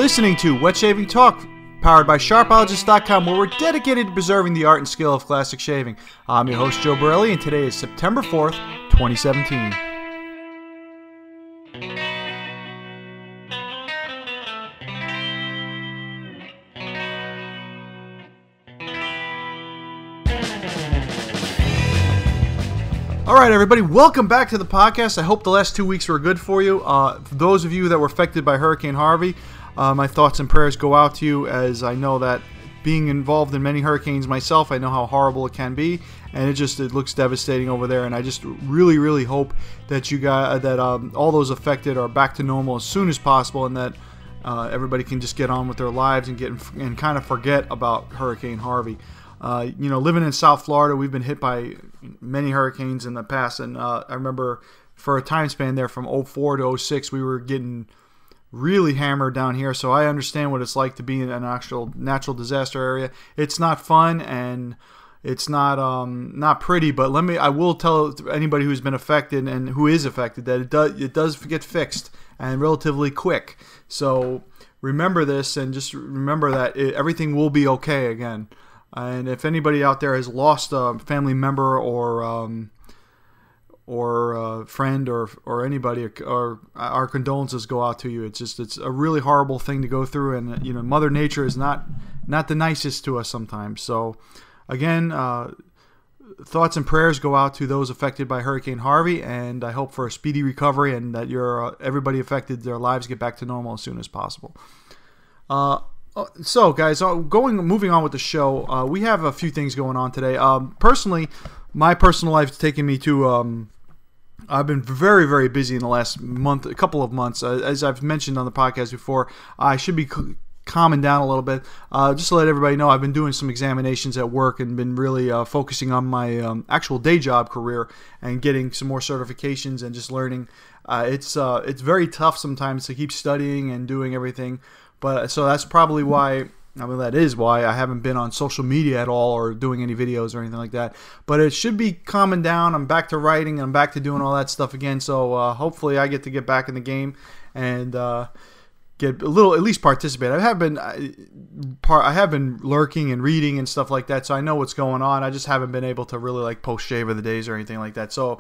listening to Wet Shaving Talk, powered by SharpOlogist.com, where we're dedicated to preserving the art and skill of classic shaving. I'm your host, Joe Borelli, and today is September 4th, 2017. All right, everybody, welcome back to the podcast. I hope the last 2 weeks were good for you. For those of you that were affected by Hurricane Harvey, my thoughts and prayers go out to you, as I know that being involved in many hurricanes myself, I know how horrible it can be, and it looks devastating over there. And I just really hope that you guys, all those affected are back to normal as soon as possible, and that everybody can just get on with their lives and kind of forget about Hurricane Harvey. Living in South Florida, we've been hit by many hurricanes in the past, and I remember for a time span there from 04 to 06, we were getting really hammered down here, so I understand what it's like to be in an actual natural disaster area. It's not fun, and it's not pretty, but I will tell anybody who's been affected and who is affected that it does get fixed, and relatively quick. So remember this, and just remember that everything will be okay again. And if anybody out there has lost a family member or a friend or anybody, or our condolences go out to you. It's a really horrible thing to go through, and Mother Nature is not the nicest to us sometimes. So again, thoughts and prayers go out to those affected by Hurricane Harvey, and I hope for a speedy recovery, and that everybody affected, their lives get back to normal as soon as possible. So, guys, moving on with the show, we have a few things going on today. Personally, my personal life's taken me to. I've been very busy in the last couple of months. As I've mentioned on the podcast before, I should be calming down a little bit. Just to let everybody know, I've been doing some examinations at work and been really focusing on my actual day job career and getting some more certifications and just learning. It's very tough sometimes to keep studying and doing everything. But so that's probably why. That is why I haven't been on social media at all or doing any videos or anything like that. But it should be calming down. I'm back to writing. I'm back to doing all that stuff again. So hopefully I get to get back in the game and get a little, at least participate. I have been lurking and reading and stuff like that. So I know what's going on. I just haven't been able to really post shave of the days or anything like that. So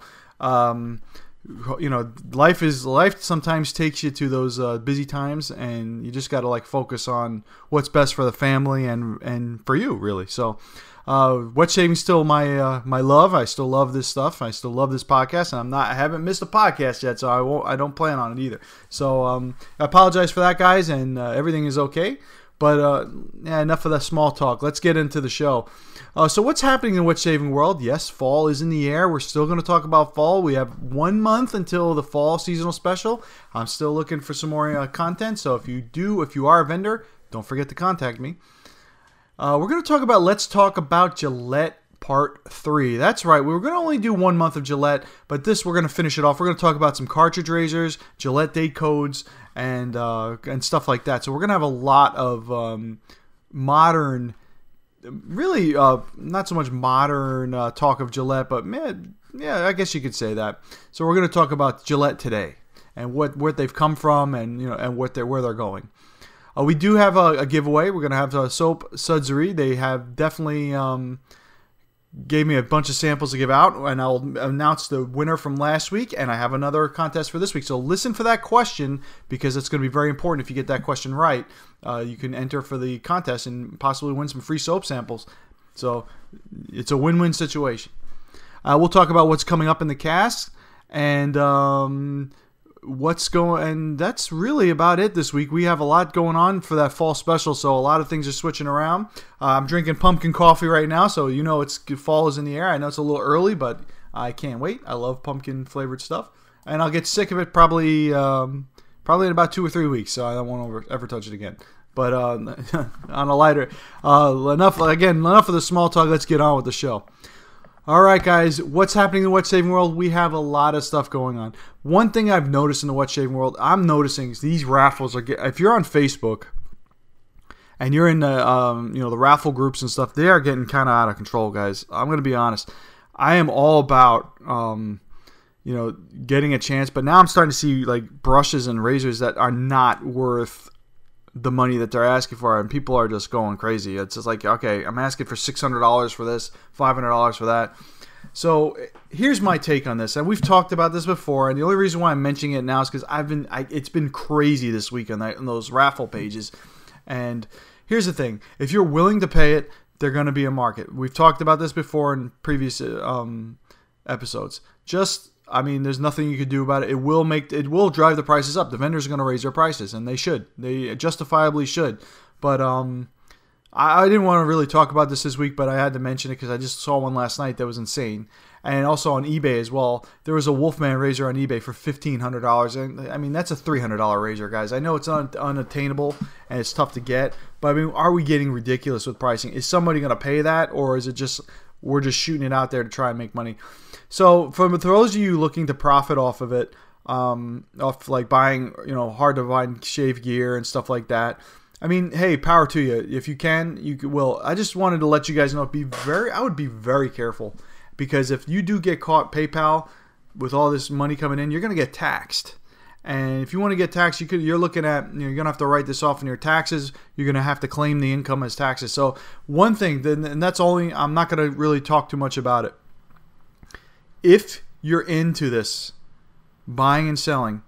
life sometimes takes you to those busy times, and you just got to focus on what's best for the family and for you, really. So wet shaving's still my love. I still love this stuff. I still love this podcast, and I haven't missed a podcast yet, so I don't plan on it either. So I apologize for that, guys, and everything is okay. But enough of that small talk. Let's get into the show. So what's happening in the wet shaving world? Yes, fall is in the air. We're still going to talk about fall. We have 1 month until the fall seasonal special. I'm still looking for some more content. So if you are a vendor, don't forget to contact me. We're going to talk about Let's Talk About Gillette Part 3. That's right. We were going to only do 1 month of Gillette, but we're going to finish it off. We're going to talk about some cartridge razors, Gillette date codes, and stuff like that. So we're going to have a lot of modern, really not so much modern talk of Gillette, but I guess you could say that. So we're going to talk about Gillette today and what they've come from, and where they're going. We do have a giveaway. We're going to have a soap Sudseri. They have definitely gave me a bunch of samples to give out, and I'll announce the winner from last week, and I have another contest for this week. So listen for that question, because it's going to be very important. If you get that question right, you can enter for the contest and possibly win some free soap samples. So it's a win-win situation. We'll talk about what's coming up in the cast, and and that's really about it this week. We have a lot going on for that fall special, so a lot of things are switching around. I'm drinking pumpkin coffee right now, so fall is in the air. I know it's a little early, but I can't wait. I love pumpkin flavored stuff, and I'll get sick of it probably in about 2 or 3 weeks, so I won't ever touch it again. But on a lighter, enough of the small talk. Let's get on with the show. All right, guys, what's happening in the wet shaving world? We have a lot of stuff going on. One thing I've noticed in the wet shaving world, I'm noticing is these raffles if you're on Facebook and you're in the raffle groups and stuff, they are getting kind of out of control, guys. I'm going to be honest. I am all about getting a chance, but now I'm starting to see brushes and razors that are not worth the money that they're asking for, and people are just going crazy. It's just like, okay, I'm asking for $600 for this, $500 for that. So here's my take on this, and we've talked about this before, and the only reason why I'm mentioning it now is because it's been crazy this week on those raffle pages. And here's the thing: if you're willing to pay it, they're going to be a market. We've talked about this before in previous episodes. There's nothing you could do about it. It will drive the prices up. The vendors are going to raise their prices, and they should. They justifiably should. But I didn't want to really talk about this week, but I had to mention it because I just saw one last night that was insane. And also on eBay as well, there was a Wolfman razor on eBay for $1,500. And I mean, that's a $300 razor, guys. I know it's unattainable and it's tough to get, but I mean, are we getting ridiculous with pricing? Is somebody going to pay that, or is it just we're just shooting it out there to try and make money? So for those of you looking to profit off of it, off like buying, hard to find shave gear and stuff like that, I mean, hey, power to you. If you can, you will. I just wanted to let you guys know, I would be very careful, because if you do get caught PayPal with all this money coming in, you're going to get taxed. And if you want to get taxed, you're looking at, you're going to have to write this off in your taxes. You're going to have to claim the income as taxes. So one thing, and that's only, I'm not going to really talk too much about it. If you're into this, buying and selling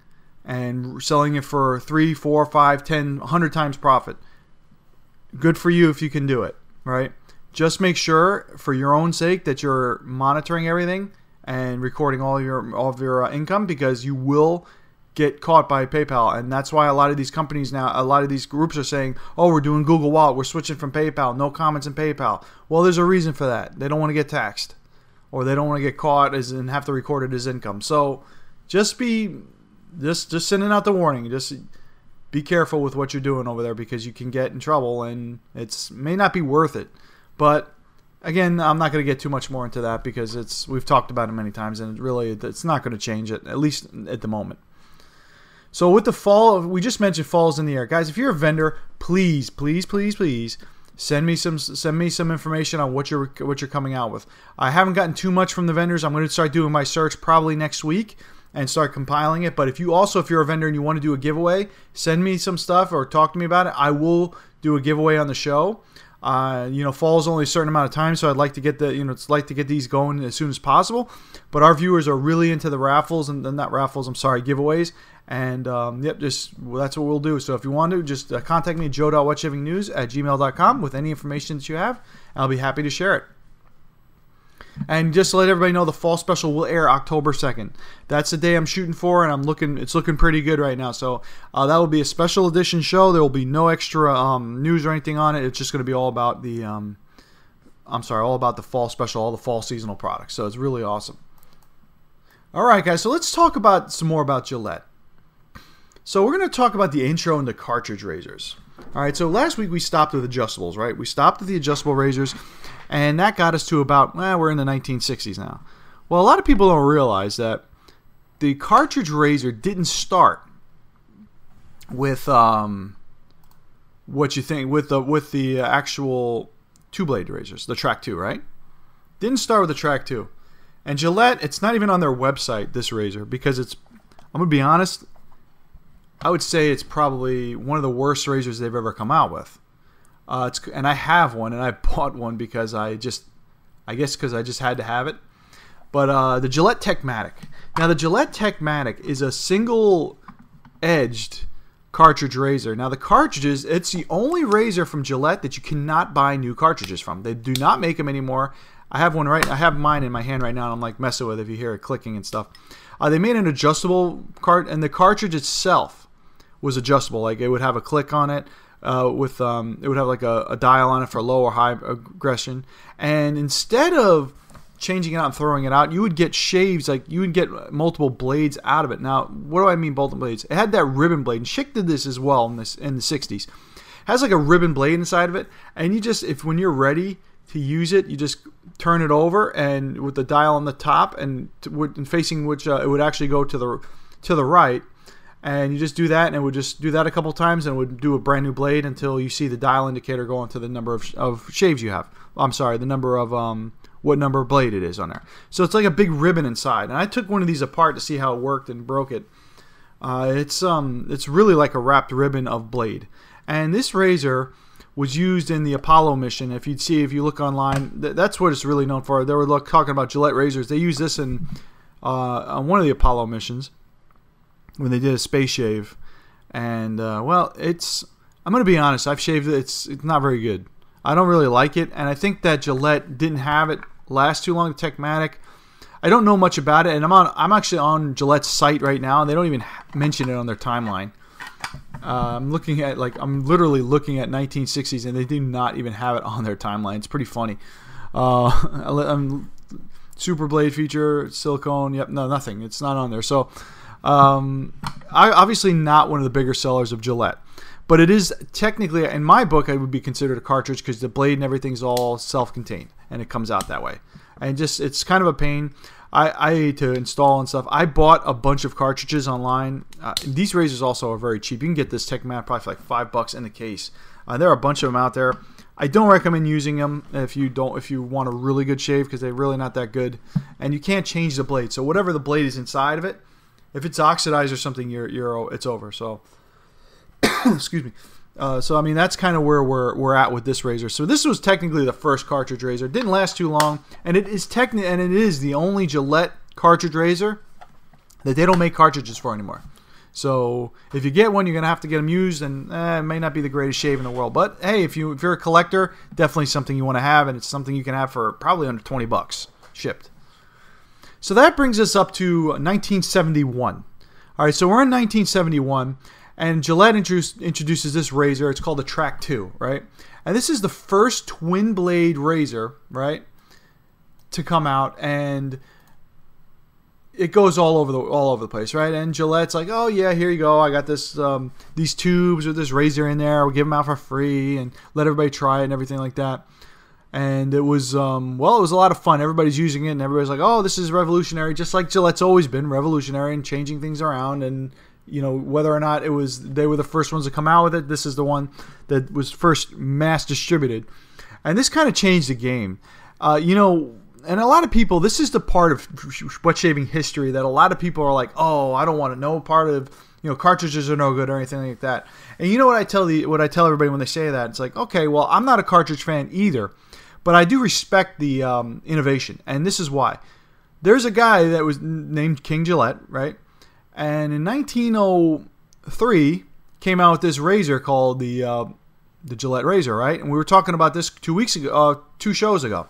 it for 3, 4, 5, 10, 100 times profit, good for you if you can do it, right? Just make sure, for your own sake, that you're monitoring everything and recording all of your income, because you will get caught by PayPal. And that's why a lot of these companies now, a lot of these groups are saying, oh, we're doing Google Wallet, we're switching from PayPal, no comments in PayPal. Well, there's a reason for that. They don't want to get taxed, or they don't want to get caught and have to record it as income. So just sending out the warning. Just be careful with what you're doing over there, because you can get in trouble, and it may not be worth it. But again, I'm not going to get too much more into that, because we've talked about it many times, and it's not going to change it, at least at the moment. So with the fall, we just mentioned fall's in the air, guys. If you're a vendor, please, please, please, please send me some information on what you're coming out with. I haven't gotten too much from the vendors. I'm going to start doing my search probably next week and start compiling it. But if you're a vendor and you want to do a giveaway, send me some stuff or talk to me about it. I will do a giveaway on the show. Fall is only a certain amount of time, so I'd like to get these going as soon as possible. But our viewers are really into the raffles, and not raffles, giveaways. And that's what we'll do. So if you want to, just contact me at joe.whatshavingnews@gmail.com with any information that you have. I'll be happy to share it. And just to let everybody know, the fall special will air October 2nd. That's the day I'm shooting for, and it's looking pretty good right now. So that will be a special edition show. There will be no extra news or anything on it. It's just going to be all about all about the fall special, all the fall seasonal products. So it's really awesome. All right, guys. So let's talk about some more about Gillette. So we're going to talk about the intro into cartridge razors. All right. So last week we stopped with adjustables, right? We stopped with the adjustable razors. And that got us to about, we're in the 1960s now. Well, a lot of people don't realize that the cartridge razor didn't start with what you think with the actual two-blade razors, the Track 2, right? Didn't start with the Track 2. And Gillette, it's not even on their website, this razor, because I'm going to be honest, I would say it's probably one of the worst razors they've ever come out with. And I have one, and I bought one because I just had to have it. But the Gillette Techmatic. Now, the Gillette Techmatic is a single-edged cartridge razor. Now, the cartridges, it's the only razor from Gillette that you cannot buy new cartridges from. They do not make them anymore. I have mine in my hand right now, and I'm like messing with it if you hear it clicking and stuff. They made an adjustable and the cartridge itself was adjustable. Like, it would have a click on it. It would have like a dial on it for low or high aggression, and instead of changing it out and throwing it out, you would get shaves, like you would get multiple blades out of it. Now, what do I mean multiple blades? It had that ribbon blade, and Schick did this as well in the 60s. It has like a ribbon blade inside of it, and when you're ready to use it, you just turn it over, and with the dial on the top and facing which it would actually go to the right. And you just do that, and it would just do that a couple times, and it would do a brand new blade until you see the dial indicator go into the number of shaves you have. I'm sorry, the number of what number of blade it is on there. So it's like a big ribbon inside. And I took one of these apart to see how it worked and broke it. It's really like a wrapped ribbon of blade. And this razor was used in the Apollo mission. If you look online, that's what it's really known for. They were talking about Gillette razors. They used this on one of the Apollo missions when they did a space shave. And well, I'm going to be honest. I've shaved it. It's not very good. I don't really like it, and I think that Gillette didn't have it last too long. The Techmatic. I don't know much about it, and I'm actually on Gillette's site right now, and they don't even mention it on their timeline. I'm literally looking at 1960s, and they do not even have it on their timeline. It's pretty funny. Super blade feature, silicone. Yep, no, nothing. It's not on there. So, obviously not one of the bigger sellers of Gillette, but it is technically, in my book, it would be considered a cartridge because the blade and everything's all self-contained, and it comes out that way. And it's kind of a pain. I to install and stuff. I bought a bunch of cartridges online. These razors also are very cheap. You can get this Techmatic probably for like $5 in the case. There are a bunch of them out there. I don't recommend using them if you want a really good shave because they're really not that good. And you can't change the blade. So whatever the blade is inside of it, if it's oxidized or something, it's over. So excuse me. So I mean that's kind of where we're at with this razor. So this was technically the first cartridge razor. It didn't last too long, and it is the only Gillette cartridge razor that they don't make cartridges for anymore. So if you get one, you're gonna have to get them used, and it may not be the greatest shave in the world. But hey, if you're a collector, definitely something you want to have, and it's something you can have for probably under $20 shipped. So that brings us up to 1971. All right, so we're in 1971. And Gillette introduces this razor. It's called the Track 2, right? And this is the first twin blade razor, right, to come out, and it goes all over the place, right? And Gillette's like, oh yeah, here you go. I got this these tubes with this razor in there. We'll give them out for free and let everybody try it and everything like that. And it was it was a lot of fun. Everybody's using it, and everybody's like, oh, this is revolutionary, just like Gillette's always been revolutionary and changing things around. And you know, whether or not they were the first ones to come out with it, this is the one that was first mass distributed. And this kind of changed the game. You know, and a lot of people, this is the part of wet shaving history that a lot of people are like, oh, I don't want to know part of, you know, cartridges are no good or anything like that. And you know what I tell everybody when they say that? It's like, okay, well, I'm not a cartridge fan either, but I do respect the innovation. And this is why. There's a guy that was named King Gillette, right? And in 1903, came out with this razor called the Gillette razor, right? And we were talking about this 2 shows ago.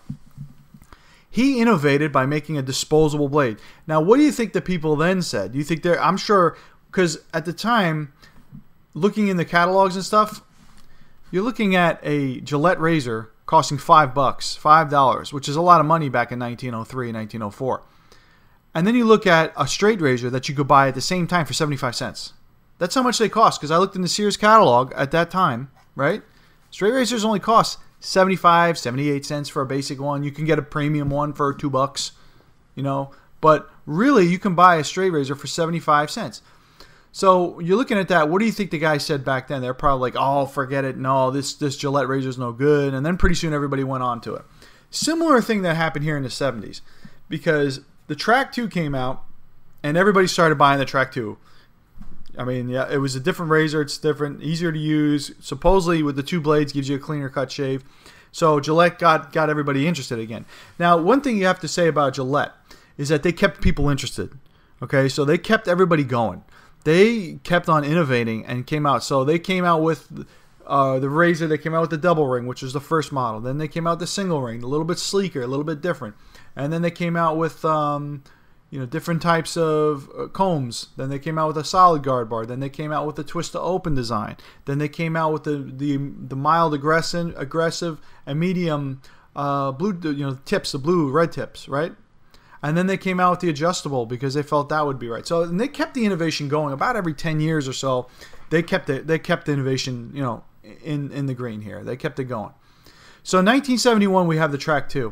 He innovated by making a disposable blade. Now, what do you think the people then said? Do you think I'm sure, because at the time, looking in the catalogs and stuff, you're looking at a Gillette razor costing $5, which is a lot of money back in 1903 and 1904. And then you look at a straight razor that you could buy at the same time for 75 cents. That's how much they cost, because I looked in the Sears catalog at that time, right? Straight razors only cost 75, 78 cents for a basic one. You can get a premium one for $2, you know. But really, you can buy a straight razor for 75 cents. So you're looking at that. What do you think the guy said back then? They're probably like, oh, forget it. No, this Gillette razor is no good. And then pretty soon everybody went on to it. Similar thing that happened here in the 70s, because the Track 2 came out, and everybody started buying the Track 2. I mean, yeah, it was a different razor. It's different, easier to use. Supposedly, with the two blades, gives you a cleaner cut shave. So Gillette got everybody interested again. Now, one thing you have to say about Gillette is that they kept people interested. Okay, so they kept everybody going. They kept on innovating and came out. So they came out with the razor. They came out with the double ring, which was the first model. Then they came out with the single ring, a little bit sleeker, a little bit different. And then they came out with different types of combs. Then they came out with a solid guard bar. Then they came out with the twist to open design. Then they came out with the mild aggressive and medium blue tips, the blue red tips, right? And then they came out with the adjustable because they felt that would be right. So and they kept the innovation going about every 10 years or so. They kept the innovation, you know, in the green here. They kept it going. So in 1971 we have the Track 2.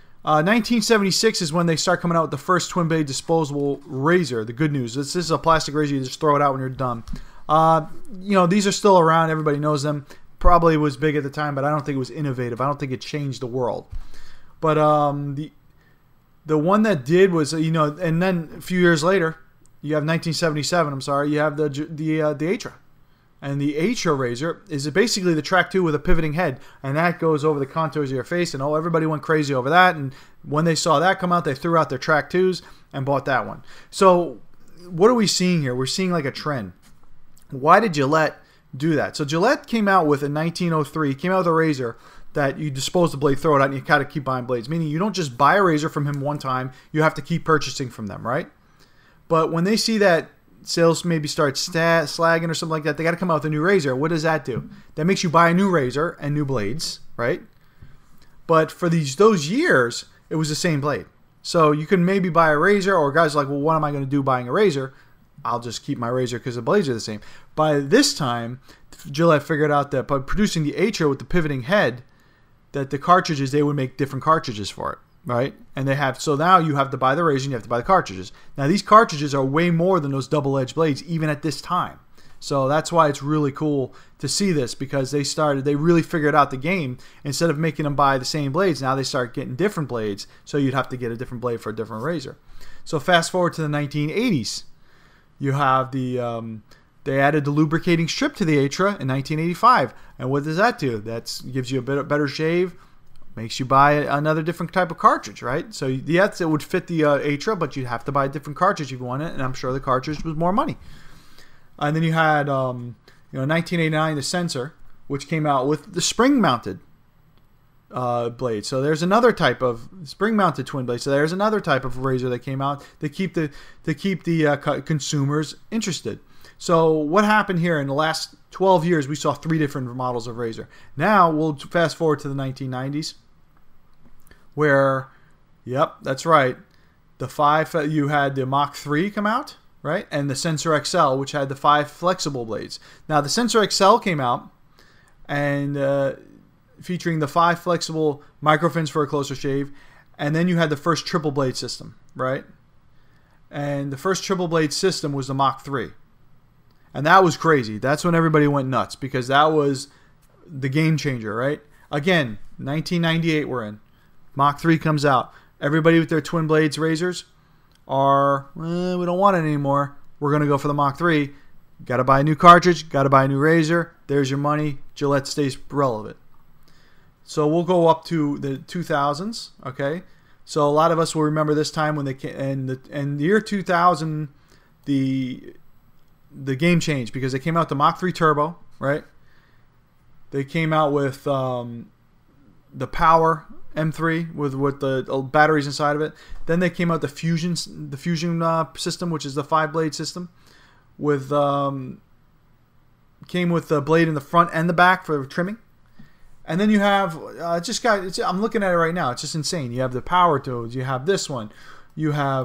1976 is when they start coming out with the first twin blade disposable razor. The good news, this is a plastic razor. You just throw it out when you're done. You know, these are still around. Everybody knows them. Probably was big at the time, but I don't think it was innovative. I don't think it changed the world. But the one that did was, you know, and then a few years later, you have 1977. I'm sorry, you have the Atra. And the Atra razor is basically the Track 2 with a pivoting head, and that goes over the contours of your face, and everybody went crazy over that, and when they saw that come out, they threw out their Track 2s and bought that one. So what are we seeing here? We're seeing like a trend. Why did Gillette do that? So Gillette came out with, in 1903, came out with a razor that you dispose the blade, throw it out, and you kind of keep buying blades, meaning you don't just buy a razor from him one time, you have to keep purchasing from them, right? But when they see that sales maybe start slagging or something like that, they got to come out with a new razor. What does that do? That makes you buy a new razor and new blades, right? But for those years, it was the same blade. So you can maybe buy a razor, or guys are like, well, what am I going to do buying a razor? I'll just keep my razor because the blades are the same. By this time, Gillette figured out that by producing the Atra with the pivoting head, that the cartridges, they would make different cartridges for it. Right? And so now you have to buy the razor and you have to buy the cartridges. Now these cartridges are way more than those double-edged blades, even at this time. So that's why it's really cool to see this, because they really figured out the game. Instead of making them buy the same blades, now they start getting different blades, so you'd have to get a different blade for a different razor. So fast forward to the 1980s. You have they added the lubricating strip to the Atra in 1985. And what does that do? That gives you a better shave. Makes you buy another different type of cartridge, right? So yes, it would fit the Atra, but you'd have to buy a different cartridge if you want it, and I'm sure the cartridge was more money. And then you had, 1989, the Sensor, which came out with the spring-mounted blade. So there's another type of spring-mounted twin blade. So there's another type of razor that came out to keep the consumers interested. So what happened here in the last 12 years? We saw 3 different models of razor. Now we'll fast forward to the 1990s, where, yep, that's right, you had the Mach 3 come out, right, and the Sensor XL, which had the 5 flexible blades. Now the Sensor XL came out, and featuring the 5 flexible microfins for a closer shave, and then you had the first triple blade system, right? And the first triple blade system was the Mach 3. And that was crazy. That's when everybody went nuts, because that was the game changer, right? Again, 1998 we're in. Mach 3 comes out. Everybody with their twin blades razors are, we don't want it anymore. We're going to go for the Mach 3. Got to buy a new cartridge. Got to buy a new razor. There's your money. Gillette stays relevant. So we'll go up to the 2000s, okay? So a lot of us will remember this time when they came, and the year 2000, the game changed, because they came out the Mach 3 Turbo, right? They came out with the Power M3 with the batteries inside of it. Then they came out the Fusion system, which is the 5-blade system, came with the blade in the front and the back for trimming. And then you have I'm looking at it right now. It's just insane. You have the Power tools. You have this one. You have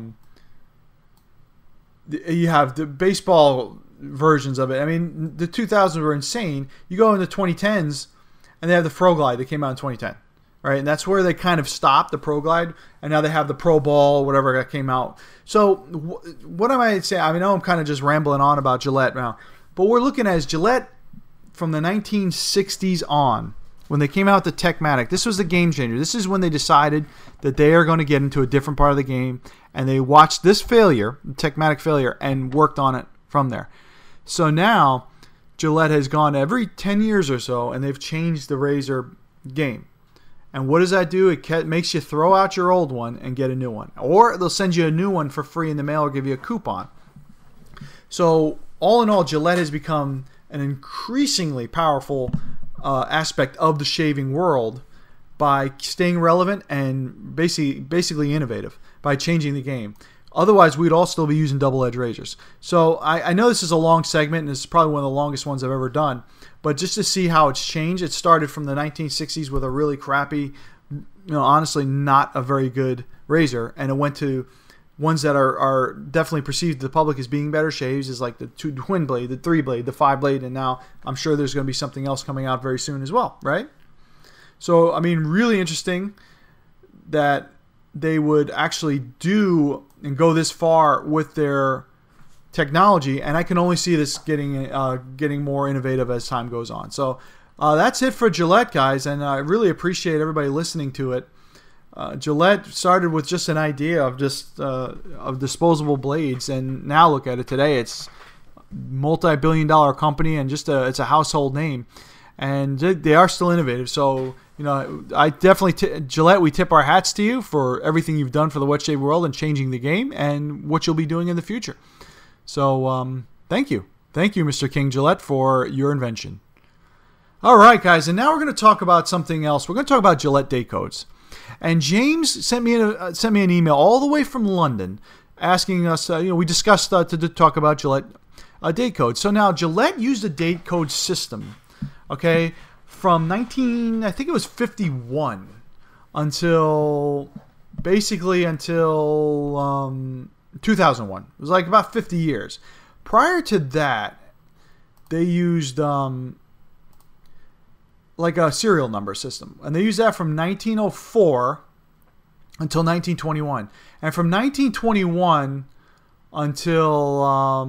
the baseball versions of it. I mean, the 2000s were insane. You go into 2010s, and they have the Pro Glide that came out in 2010, right? And that's where they kind of stopped, the Pro Glide, and now they have the Pro Ball, whatever that came out. So what am I saying? I know I'm kind of just rambling on about Gillette now, but we're looking at is Gillette from the 1960s on, when they came out with the Techmatic. This was the game changer. This is when they decided that they are going to get into a different part of the game, and they watched this failure, the Techmatic failure, and worked on it from there. So now Gillette has gone every 10 years or so, and they've changed the razor game. And what does that do? It makes you throw out your old one and get a new one. Or they'll send you a new one for free in the mail or give you a coupon. So all in all, Gillette has become an increasingly powerful aspect of the shaving world by staying relevant and basically innovative by changing the game. Otherwise, we'd all still be using double-edged razors. So I know this is a long segment, and this is probably one of the longest ones I've ever done. But just to see how it's changed, it started from the 1960s with a really crappy, honestly not a very good razor, and it went to ones that are definitely perceived to the public as being better shaves, is like the twin blade, the 3-blade, the 5-blade, and now I'm sure there's going to be something else coming out very soon as well, right? So, I mean, really interesting that they would actually do and go this far with their technology, and I can only see this getting more innovative as time goes on. So that's it for Gillette, guys, and I really appreciate everybody listening to it. Gillette started with just an idea of just of disposable blades, and now look at it today. It's multi-billion-dollar company and it's a household name, and they are still innovative. So I definitely Gillette, we tip our hats to you for everything you've done for the wet shave world and changing the game, and what you'll be doing in the future. So thank you, Mr. King Gillette, for your invention. All right, guys, and now we're going to talk about something else. We're going to talk about Gillette day codes. And James sent me an email all the way from London asking us, we discussed to talk about Gillette date codes. So now Gillette used a date code system, okay, from I think it was 51 until 2001. It was like about 50 years. Prior to that, they used like a serial number system. And they used that from 1904 until 1921. And from 1921 until,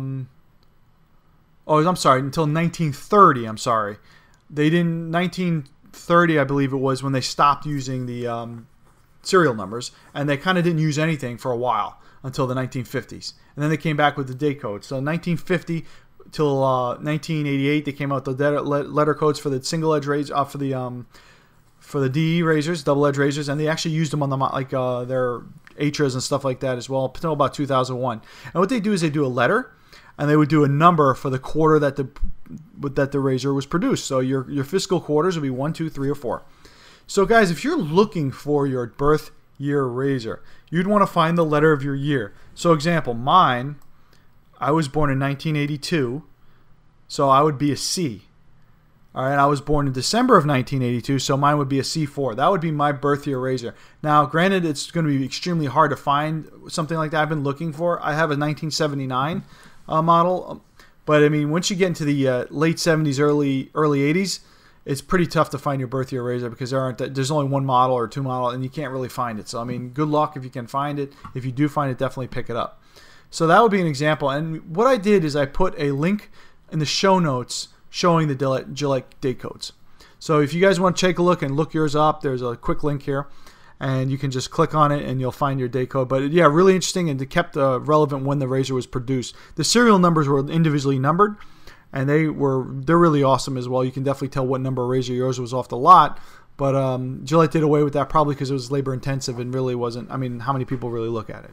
until 1930, They didn't, 1930, I believe it was, when they stopped using the serial numbers. And they kind of didn't use anything for a while until the 1950s. And then they came back with the date code. So 1950 till 1988, they came out with the letter codes for the single edge razor, for the DE razors, double edge razors, and they actually used them on the their Atras and stuff like that as well until about 2001. And what they do is they do a letter, and they would do a number for the quarter that the razor was produced. So your fiscal quarters would be 1, 2, 3, or 4. So guys, if you're looking for your birth year razor, you'd want to find the letter of your year. So example, mine, I was born in 1982, so I would be a C. All right, I was born in December of 1982, so mine would be a C4. That would be my birth year razor. Now, granted, it's going to be extremely hard to find something like that. I've been looking for. I have a 1979 model, but I mean, once you get into the late 70s, early 80s, it's pretty tough to find your birth year razor because there's only one model or two model, and you can't really find it. So I mean, good luck if you can find it. If you do find it, definitely pick it up. So that would be an example. And what I did is I put a link in the show notes showing the Gillette date codes. So if you guys want to take a look and look yours up, there's a quick link here. And you can just click on it and you'll find your date code. But yeah, really interesting, and it kept relevant when the razor was produced. The serial numbers were individually numbered, and they're really awesome as well. You can definitely tell what number razor yours was off the lot. But Gillette did away with that probably because it was labor intensive and really wasn't. I mean, how many people really look at it,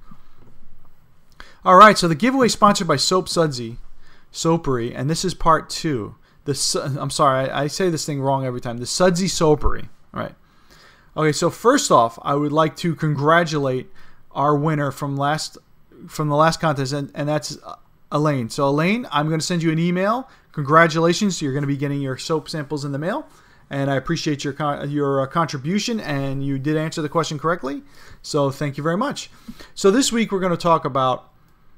All right, so the giveaway is sponsored by Soap Sudsy, Soapery, and this is part 2. I'm sorry, I say this thing wrong every time. The Sudsy Soapery. All right. Okay, so first off, I would like to congratulate our winner from the last contest, and that's Elaine. So Elaine, I'm going to send you an email. Congratulations, you're going to be getting your soap samples in the mail, and I appreciate your contribution, and you did answer the question correctly. So thank you very much. So this week we're going to talk about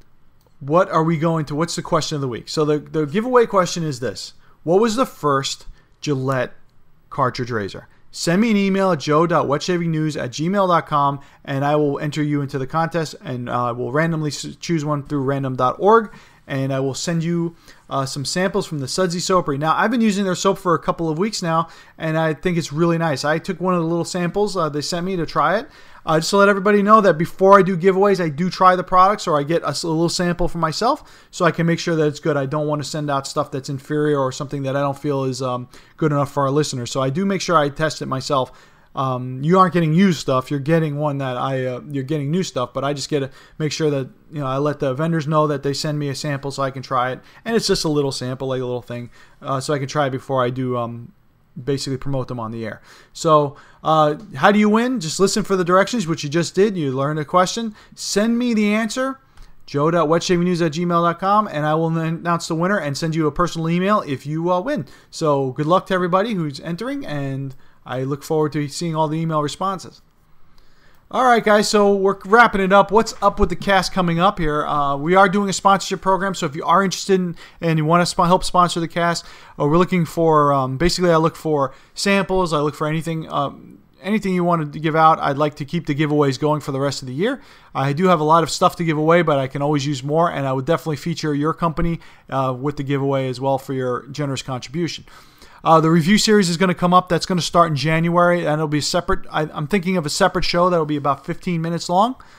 what's the question of the week. So the giveaway question is this: what was the first Gillette cartridge razor? Send me an email at joe.wetshavingnews@gmail.com, and I will enter you into the contest, and I will randomly choose one through random.org, and I will send you some samples from the Sudsy Soapery. Now, I've been using their soap for a couple of weeks now, and I think it's really nice. I took one of the little samples they sent me to try it. Just to let everybody know that before I do giveaways, I do try the products, or I get a little sample for myself so I can make sure that it's good. I don't want to send out stuff that's inferior or something that I don't feel is good enough for our listeners. So I do make sure I test it myself. You aren't getting used stuff. You're getting one that you're getting new stuff, but I just get to make sure that I let the vendors know that they send me a sample so I can try it. And it's just a little sample, like a little thing, so I can try it before I do basically promote them on the air. So how do you win? Just listen for the directions, which you just did. You learned a question. Send me the answer, joe.wetshavingnews@gmail.com, and I will announce the winner and send you a personal email if you win. So good luck to everybody who's entering, and I look forward to seeing all the email responses. All right, guys, so we're wrapping it up. What's up with the cast coming up here? We are doing a sponsorship program, so if you are interested in and you want to help sponsor the cast, we're looking for, basically I look for samples. I look for anything you wanted to give out. I'd like to keep the giveaways going for the rest of the year. I do have a lot of stuff to give away, but I can always use more, and I would definitely feature your company with the giveaway as well for your generous contribution. The review series is going to come up. That's going to start in January, and it'll be separate. I'm thinking of a separate show that will be about 15 minutes long.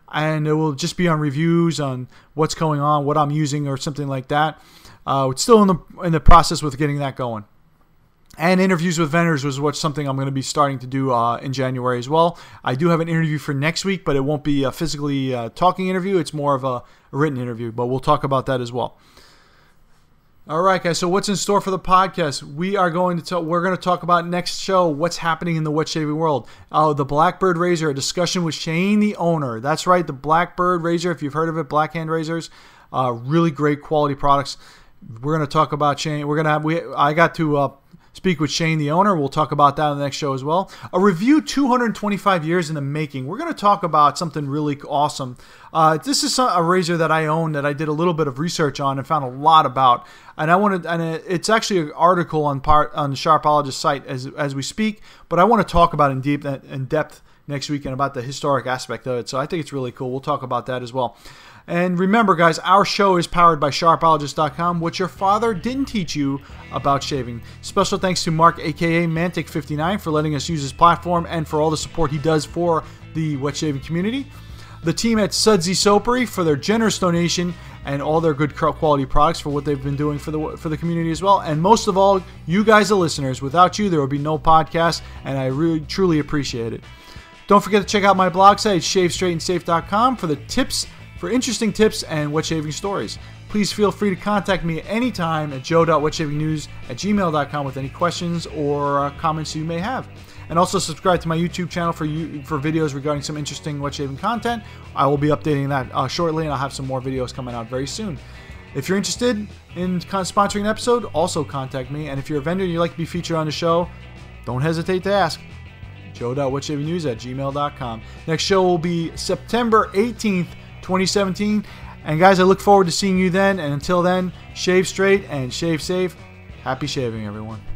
and it will just be on reviews on what's going on, what I'm using, or something like that. It's still in the process with getting that going. And interviews with vendors was something I'm going to be starting to do in January as well. I do have an interview for next week, but it won't be a physically talking interview. It's more of a written interview, but we'll talk about that as well. All right, guys. So what's in store for the podcast? We're going to talk about next show what's happening in the wet shaving world. The Blackbird razor, a discussion with Shane, the owner. That's right, the Blackbird razor. If you've heard of it, Blackhand razors, really great quality products. We're going to talk about Shane. I got to speak with Shane, the owner. We'll talk about that in the next show as well. A review 225 years in the making. We're going to talk about something really awesome. This is a razor that I own that I did a little bit of research on and found a lot about. And it's actually an article on the Sharpologist site as we speak. But I want to talk about it in depth next week and about the historic aspect of it. So I think it's really cool. We'll talk about that as well. And remember, guys, our show is powered by Sharpologist.com, what your father didn't teach you about shaving. Special thanks to Mark, a.k.a. Mantic59, for letting us use his platform and for all the support he does for the wet shaving community. The team at Sudsy Soapery for their generous donation and all their good quality products for what they've been doing for the community as well. And most of all, you guys, the listeners. Without you, there would be no podcast, and I really, truly appreciate it. Don't forget to check out my blog site, shavestraightandsafe.com, for interesting tips and wet shaving stories. Please feel free to contact me at any time at joe.wetshavingnews@gmail.com with any questions or comments you may have. And also subscribe to my YouTube channel for videos regarding some interesting wet shaving content. I will be updating that shortly, and I'll have some more videos coming out very soon. If you're interested in sponsoring an episode, also contact me. And if you're a vendor and you'd like to be featured on the show, don't hesitate to ask. joe.wetshavingnews@gmail.com. Next show will be September 18th, 2017. And guys, I look forward to seeing you then. And until then, shave straight and shave safe. Happy shaving, everyone.